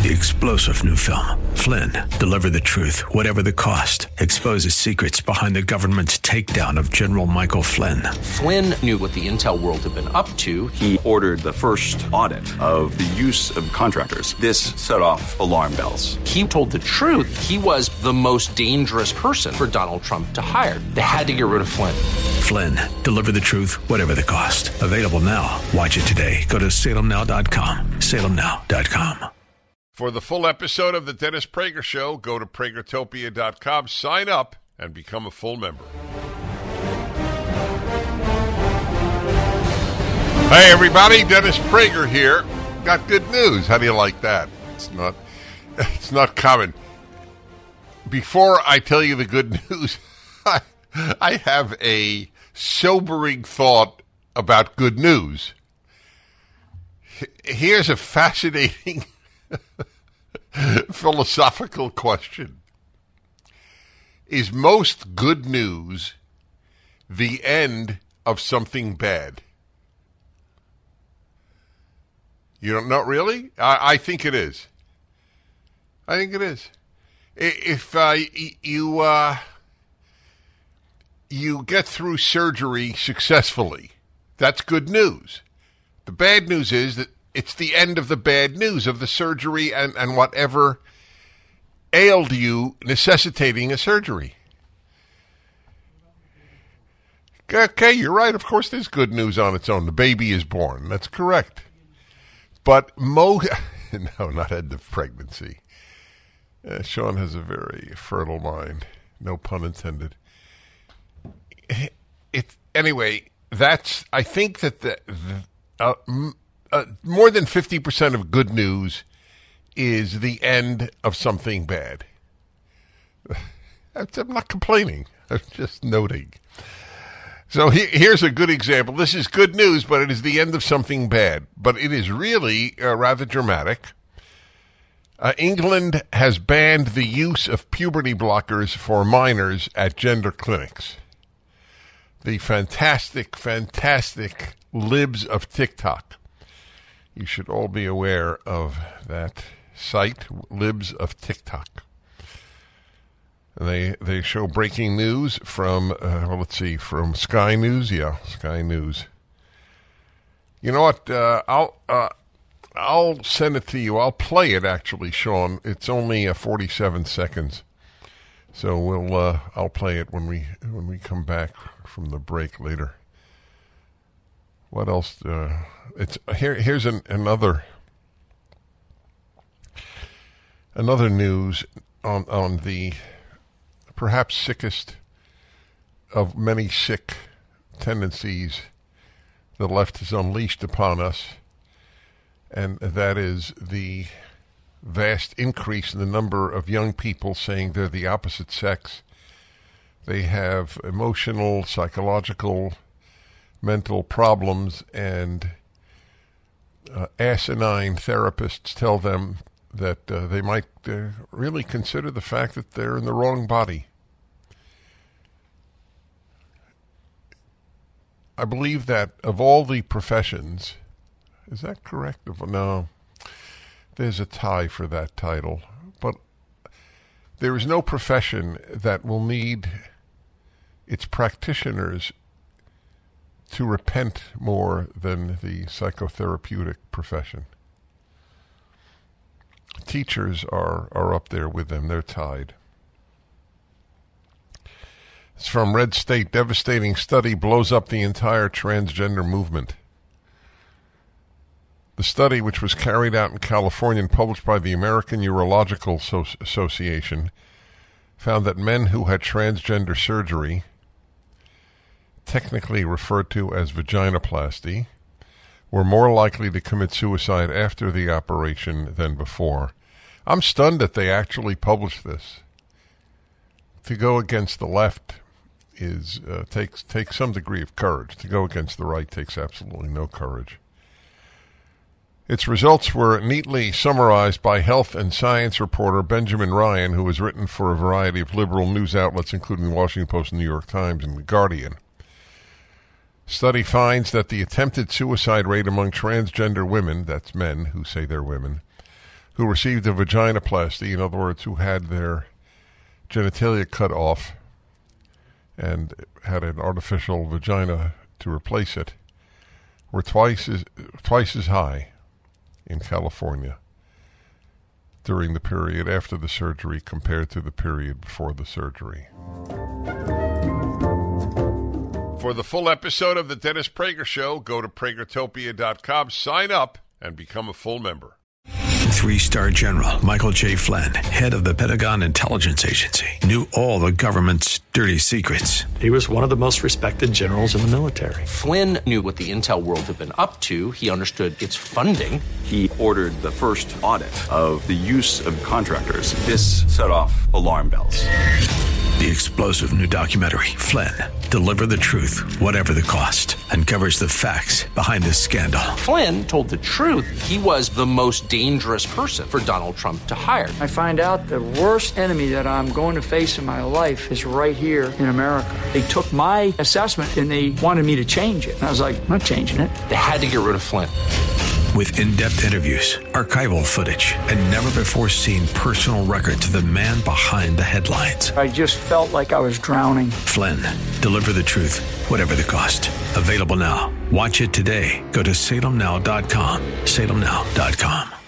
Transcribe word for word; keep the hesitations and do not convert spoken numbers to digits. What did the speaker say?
The explosive new film, Flynn, deliver the truth, whatever the cost, exposes secrets behind the government's takedown of General Michael Flynn. Flynn knew what the intel world had been up to. He ordered the first audit of the use of contractors. This set off alarm bells. He told the truth. He was the most dangerous person for Donald Trump to hire. They had to get rid of Flynn. Flynn, deliver the truth, whatever the cost. Available now. Watch it today. Go to salem now dot com. salem now dot com. For the full episode of The Dennis Prager Show, go to Pragertopia dot com, sign up, and become a full member. Hey, everybody, Dennis Prager here. Got good news. How do you like that? It's not, it's not common. Before I tell you the good news, I, I have a sobering thought about good news. Here's a fascinating philosophical question. Is most good news the end of something bad? You don't know, really? I, I think it is. I think it is. If uh, you uh, you get through surgery successfully, that's good news. The bad news is that it's the end of the bad news of the surgery and, and whatever ailed you necessitating a surgery. Okay, you're right. Of course there's good news on its own. The baby is born. That's correct. But mo... no, not end of pregnancy. Uh, Sean has a very fertile mind. No pun intended. It, anyway, that's... I think that the... the uh, m- Uh, more than fifty percent of good news is the end of something bad. I'm not complaining. I'm just noting. So he, here's a good example. This is good news, but it is the end of something bad. But it is really uh, rather dramatic. Uh, England has banned the use of puberty blockers for minors at gender clinics. The fantastic, fantastic libs of TikTok. You should all be aware of that site, Libs of TikTok. They they show breaking news from, uh, well, let's see, from Sky News. Yeah, Sky News. You know what? Uh, I'll uh, I'll send it to you. I'll play it, actually, Sean. It's only uh, forty-seven seconds, so we'll uh, I'll play it when we when we come back from the break later. What else? Uh, it's here. Here's an, another another news on on the perhaps sickest of many sick tendencies the left has unleashed upon us, and that is the vast increase in the number of young people saying they're the opposite sex. They have emotional, psychological, mental problems, and uh, asinine therapists tell them that uh, they might uh, really consider the fact that they're in the wrong body. I believe that of all the professions, is that correct? No, there's a tie for that title, but there is no profession that will need its practitioners to repent more than the psychotherapeutic profession. Teachers are, are up there with them. They're tied. It's from Red State. Devastating study blows up the entire transgender movement. The study, which was carried out in California and published by the American Urological so- Association, found that men who had transgender surgery, technically referred to as vaginoplasty, were more likely to commit suicide after the operation than before. I'm stunned that they actually published this. To go against the left is uh, takes takes some degree of courage. To go against the right takes absolutely no courage. Its results were neatly summarized by health and science reporter Benjamin Ryan, who has written for a variety of liberal news outlets, including the Washington Post, New York Times, and The Guardian. Study finds that the attempted suicide rate among transgender women, that's men who say they're women, who received a vaginoplasty, in other words, who had their genitalia cut off and had an artificial vagina to replace it, were twice as twice as high in California during the period after the surgery compared to the period before the surgery. For the full episode of the Dennis Prager Show, go to Pragertopia dot com, sign up, and become a full member. Three-star General Michael J. Flynn, head of the Pentagon Intelligence Agency, knew all the government's dirty secrets. He was one of the most respected generals in the military. Flynn knew what the intel world had been up to. He understood its funding. He ordered the first audit of the use of contractors. This set off alarm bells. The explosive new documentary, Flynn, Deliver the Truth, Whatever the Cost, uncovers the facts behind this scandal. Flynn told the truth. He was the most dangerous person for Donald Trump to hire. I find out the worst enemy that I'm going to face in my life is right here in America. They took my assessment and they wanted me to change it. And I was like, I'm not changing it. They had to get rid of Flynn. With in-depth interviews, archival footage, and never-before-seen personal records of the man behind the headlines. I just felt like I was drowning. Flynn, Deliver the Truth, Whatever the Cost. Available now. Watch it today. Go to Salem Now dot com. Salem Now dot com.